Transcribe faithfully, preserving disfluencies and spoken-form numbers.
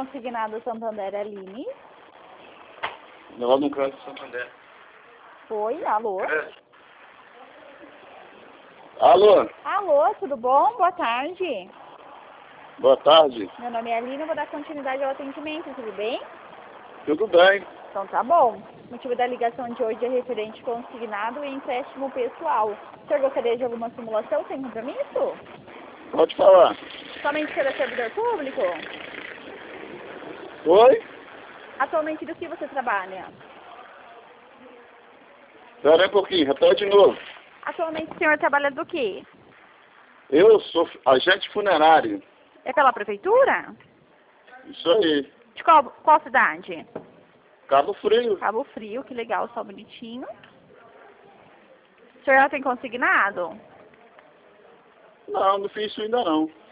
consignado Santander Aline. Lá no Crédito Santander. Foi, alô? É. Alô? Alô, tudo bom? Boa tarde. Boa tarde. Meu nome é Aline, eu vou dar continuidade ao atendimento, tudo bem? Tudo bem? Então tá bom. O motivo da ligação de hoje é referente consignado e empréstimo pessoal. O senhor gostaria de alguma simulação sem compromisso? Pode falar. Somente para servidor público? Oi? Atualmente do que você trabalha? Espera aí um pouquinho, repete de novo. Atualmente o senhor trabalha do quê? Eu sou agente funerário. É pela prefeitura? Isso aí. De qual, qual cidade? Cabo Frio. Cabo Frio, que legal, só bonitinho. O senhor já tem consignado? Não, não fiz isso ainda não.